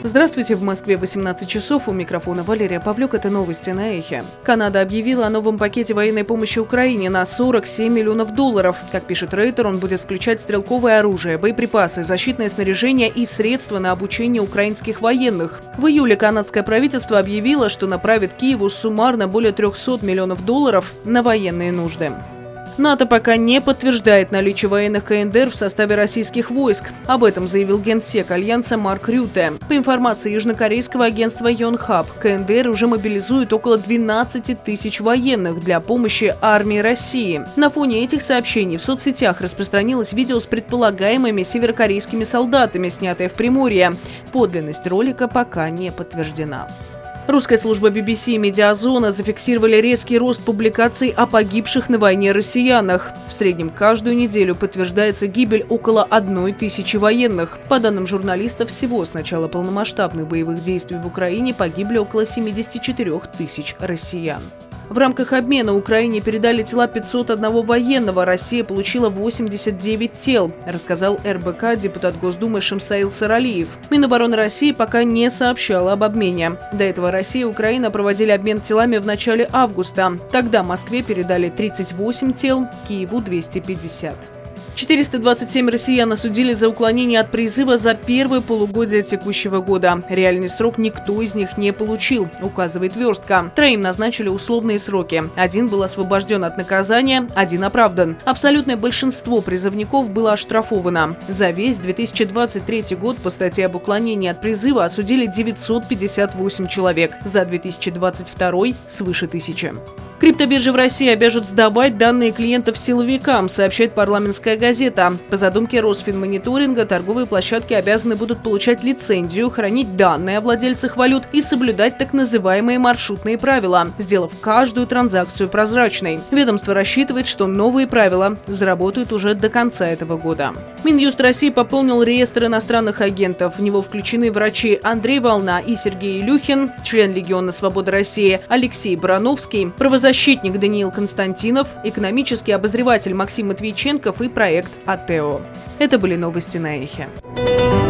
Здравствуйте, в Москве 18 часов, у микрофона Валерия Павлюк, это новости на Эхе. Канада объявила о новом пакете военной помощи Украине на $47 миллионов. Как пишет Рейтер, он будет включать стрелковое оружие, боеприпасы, защитное снаряжение и средства на обучение украинских военных. В июле канадское правительство объявило, что направит Киеву суммарно более $300 миллионов на военные нужды. НАТО пока не подтверждает наличие военных КНДР в составе российских войск. Об этом заявил генсек Альянса Марк Рютте. По информации южнокорейского агентства Йонхап, КНДР уже мобилизует около 12 тысяч военных для помощи армии России. На фоне этих сообщений в соцсетях распространилось видео с предполагаемыми северокорейскими солдатами, снятое в Приморье. Подлинность ролика пока не подтверждена. Русская служба BBC и Медиазона зафиксировали резкий рост публикаций о погибших на войне россиянах. В среднем каждую неделю подтверждается гибель около 1000 военных. По данным журналистов, всего с начала полномасштабных боевых действий в Украине погибли около 74 тысяч россиян. В рамках обмена Украине передали тела 501 военного, Россия получила 89 тел, рассказал РБК депутат Госдумы Шамсаил Саралиев. Минобороны России пока не сообщала об обмене. До этого Россия и Украина проводили обмен телами в начале августа. Тогда Москве передали 38 тел, Киеву – 250. 427 россиян осудили за уклонение от призыва за первое полугодие текущего года. Реальный срок никто из них не получил, указывает Верстка. 3 назначили условные сроки. 1 был освобожден от наказания, 1 оправдан. Абсолютное большинство призывников было оштрафовано. За весь 2023 год по статье об уклонении от призыва осудили 958 человек. За 2022 – свыше 1000. Криптобиржи в России обяжут сдавать данные клиентов силовикам, сообщает парламентская газета. По задумке Росфинмониторинга торговые площадки обязаны будут получать лицензию, хранить данные о владельцах валют и соблюдать так называемые маршрутные правила, сделав каждую транзакцию прозрачной. Ведомство рассчитывает, что новые правила заработают уже до конца этого года. Минюст России пополнил реестр иностранных агентов. В него включены врачи Андрей Волна и Сергей Илюхин, член Легиона Свободы России Алексей Барановский, правозащитник Даниил Константинов, экономический обозреватель Максим Матвейченков и проект АТЭО. Это были новости на Эхе.